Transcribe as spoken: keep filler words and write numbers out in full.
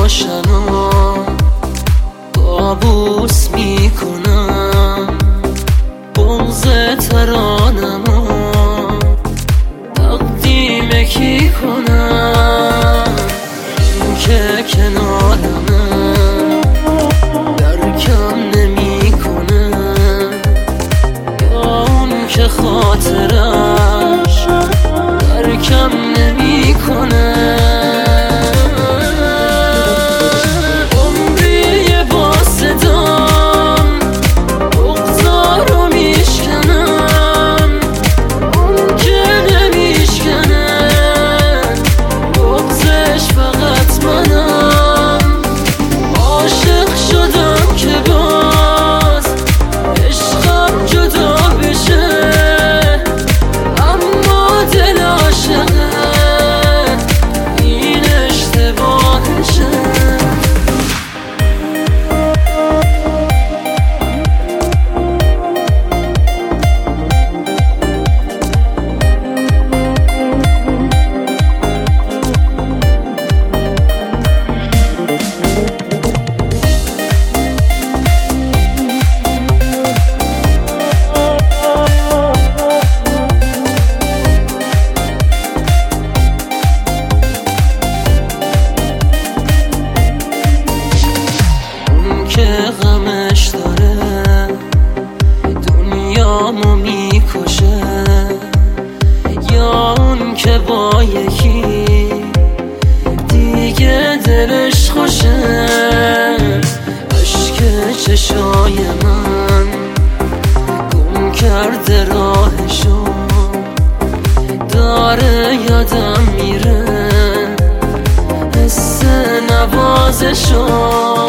باشنو قابوس میکنم، بغض ترانمو تقدیم کی کنم؟ این که کنارمه درکم نمیکنه، یا اون که خاطرش درکم نمیکنه. غمش داره دنیامو میکشه، یا اون که با یکی دیگه دلش خوشه. عشق چشای من گم کرده راهشو، داره یادم میره حس نوازشو.